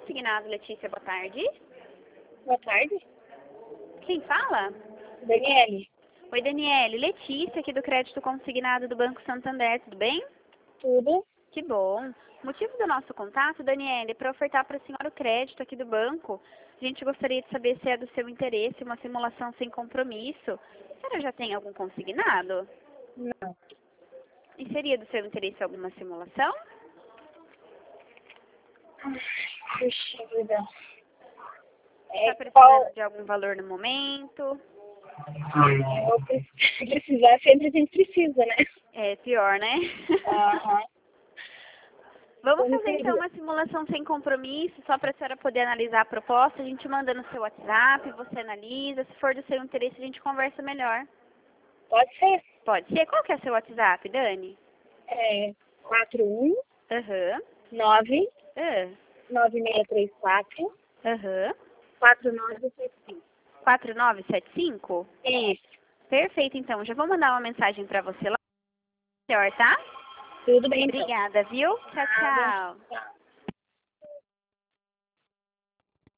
Consignado, Letícia, boa tarde. Boa tarde. Quem fala? Daniele. Oi, Daniele. Letícia, aqui do Crédito Consignado do Banco Santander, tudo bem? Tudo? Que bom. O motivo do nosso contato, Daniele, é para ofertar para a senhora o crédito aqui do banco. A gente gostaria de saber se é do seu interesse uma simulação sem compromisso. A senhora já tem algum consignado? Não. E seria do seu interesse alguma simulação? Puxa vida. Está precisando Qual... de algum valor no momento? Vou precisar, sempre a gente precisa, né? É pior, né? Aham. Vamos Como fazer então seria? uma simulação sem compromisso, só para a senhora poder analisar a proposta. A gente manda no seu WhatsApp, você analisa. Se for do seu interesse, a gente conversa melhor. Pode ser. Pode ser? Qual que é o seu WhatsApp, Dani? 41 Aham. 9 Aham. 9634 Aham. 4975. 4975? Isso. Perfeito, então. Já vou mandar uma mensagem para você lá, melhor, tá? Tudo bem, então. Obrigada, viu? Tchau, Nada. tchau. Tchau.